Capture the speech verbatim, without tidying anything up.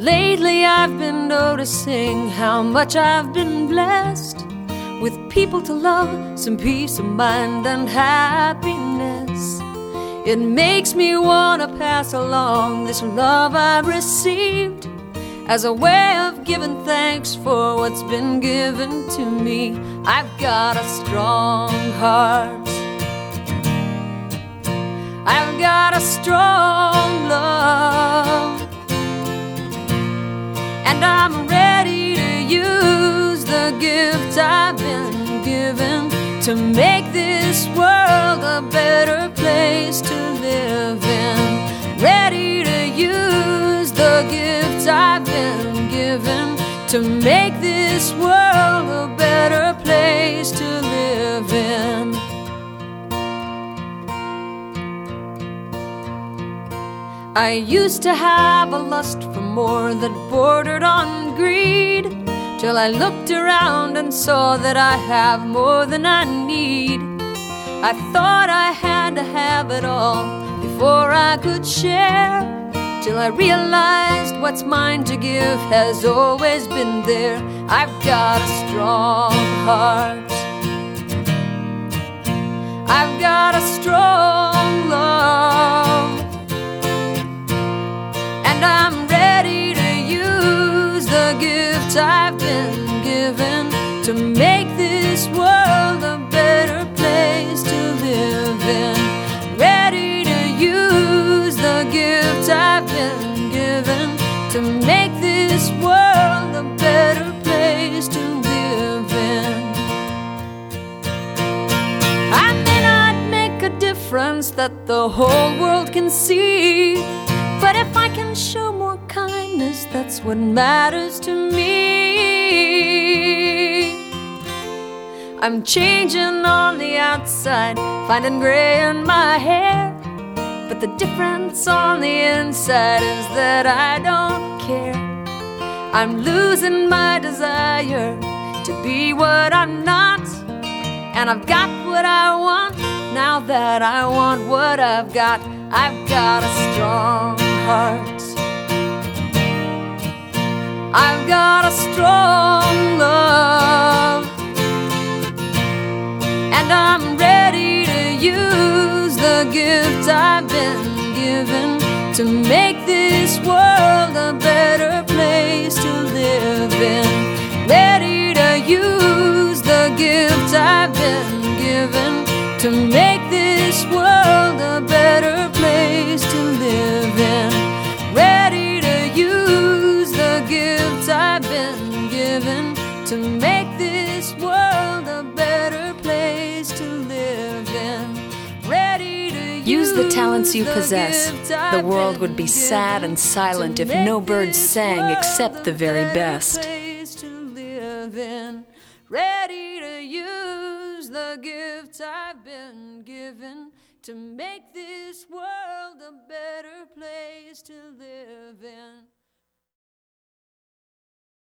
lately I've been noticing how much I've been blessed with people to love, some peace of mind and happiness. It makes me want to pass along this love I've received as a way of giving thanks for what's been given to me. I've got a strong heart, I've got a strong love, and I'm ready to use the gift I've been given to make this world a better place to live in. Ready to use the gift I've been given to make this world a better place to live in. I used to have a lust for more that bordered on greed, till I looked around and saw that I have more than I need. I thought I had to have it all before I could share, till I realized what's mine to give has always been there. I've got a strong heart, I've got a strong love, and I'm ready to use the gift I've been given to make this world a better place to live in. Ready to use the gift I've been given to make this world a better place to live in. I may not make a difference that the whole world can see, but if I can show more kindness, that's what matters to me. I'm changing on the outside, finding gray in my hair, but the difference on the inside is that I don't care. I'm losing my desire to be what I'm not, and I've got what I want now that I want what I've got. I've got a strong heart, I've got a strong love, and I'm ready to use the gift I've been given to make this world a better place to live in. Ready to use the gift I've been given to make this world a better place to live in. Ready to use the gift I've been given to make this world a better place to live in. Ready to use the talents you possess. The world would be sad and silent if no birds sang except the very best. Ready to use the gift I've been given to make this world a better place to live in.